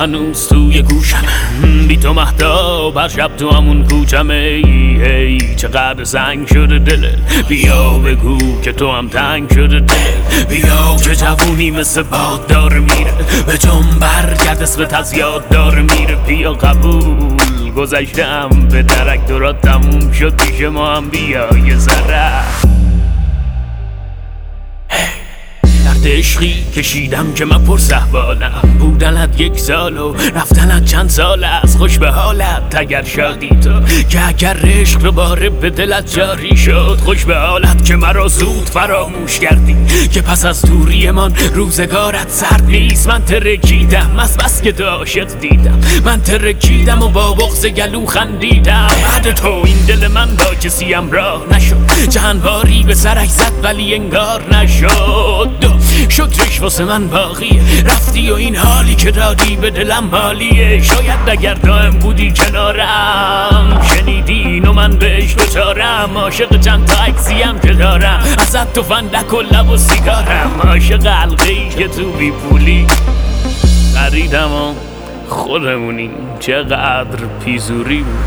هنوز توی گوشم، بی تو مهتاب هر شب تو همون کوچم. ای چقدر سنگ شده دلت، بیا بگو که تو هم تنگ شده دلت. بیا که جوونی مثل باد داره میره، به جون برگرد اسمت از یاد داره میره. بیا قبول گذشتم به درک، دورات تموم شد پیش ما هم بیا یه ذره. درد عشقی کشیدم که من پر صحبالم، بودنت 1 سال و رفتنت چند سال است. خوش به حالت اگر شادی تو، که اگر عشق دوباره به دلت جاری شد. خوش به حالت که مرا زود فراموش کردی، که پس از دوری من روزگارت سرد نیست. من ترکیدم از بس که تو عاشق دیدم، من ترکیدم و با بغض گلو خندیدم. بعد تو این دل من با کسی همراه نشد، چند باری به سرش زد ولی انگار نشد. شکرش واسه من باقیه، رفتی و این حالی که دادی به دلم حالیه. شاید اگر دائم بودی کنارم، شنیدین و من بهش دوچارم. عاشق چند تا عکسیم که دارم، ازت تو فندک و لب و سیگارم. عاشق حلقه‌ای که تو بی پولی خریدم و خودمونی. چقدر پیزوری بود.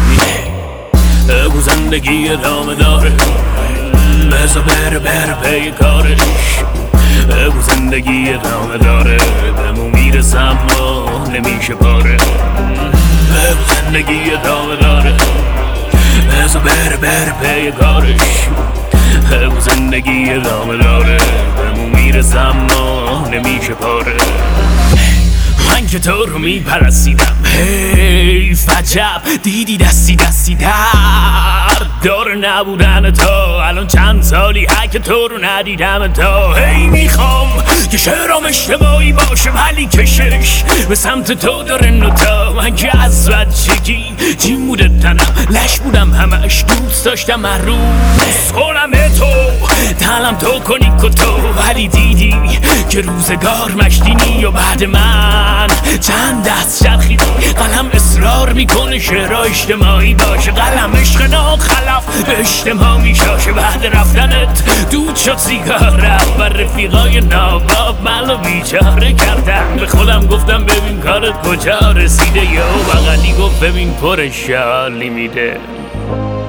بگو زندگی ادامه داره، بذار بره پی کارش. بگو زندگی ادامه داره، بهمون میرسم و نمیشه پاره. بگو زندگی ادامه داره، بذار بره پی کارش. بگو زندگی ادامه داره، بهمون میرسم و نمیشه پاره. من که تو رو میپرستیدم، حیف عجب دیدی دستی درد داره نبودن تو. الان چند سالی که تو رو ندیدم تو. هی میخوام که شعرام اشتباهی باشه ولی کشش به سمت تو داره نوتا. من که از بچگی جیم بوده تنم، لش بودم همش، دوست داشتم هر روز کنم تو تنم تو کنی کتو. ولی دیدی که روزگار مشتینی و بعد من چند دست چرخیدی. قلم اصرار میکنه شعرها اجتماعی باشه، قلم عشق ناخلف به اجتماع میشاشه. بعد رفتنت دود شد سیگارت و رفیقای ناباب منو بیچاره کردن. به خودم گفتم ببین کارت کجا رسیده، یا بغلی گفت ببین پر شالی میده.